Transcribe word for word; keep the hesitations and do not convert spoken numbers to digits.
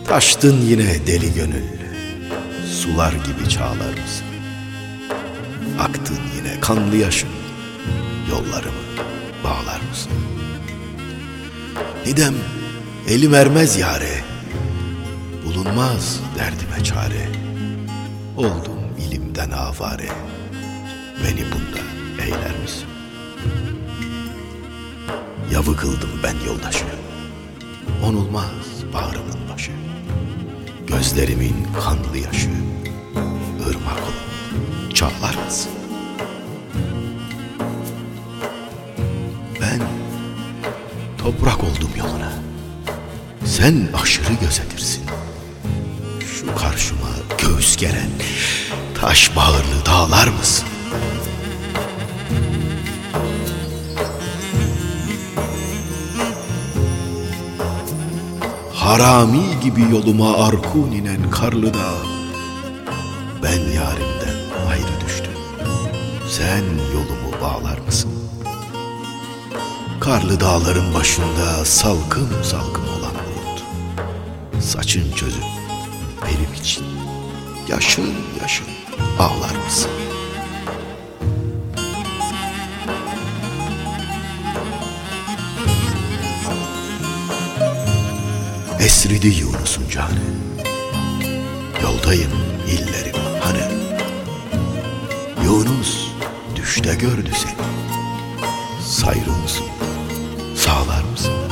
Taştın yine deli gönül, sular gibi çağlar mısın? Aktın yine kanlı yaşın, yollarımı bağlar mısın? Nidem elim ermez yâre, bulunmaz derdime çare. Oldum ilimden avare, beni bunda eyler misin? Yavı kıldım ben yoldaşı, onulmaz bağrımın başı. Gözlerimin kanlı yaşı, ırmak olup çağlar mısın? Ben toprak oldum yoluna, sen aşırı gözetirsin. Şu karşıma göğüs geren taş bağırlı dağlar mısın? Harami gibi yoluma arkun inen karlı dağ, ben yarimden ayrı düştüm, sen yolumu bağlar mısın? Karlı dağların başında salkım salkım olan bulut, saçın çözüp benim için yaşın yaşın ağlar mısın? Esridi Yunus'un canı, yoldayım illerim hani. Yunus düşte gördü seni, sayrı mısın, sağlar mısın?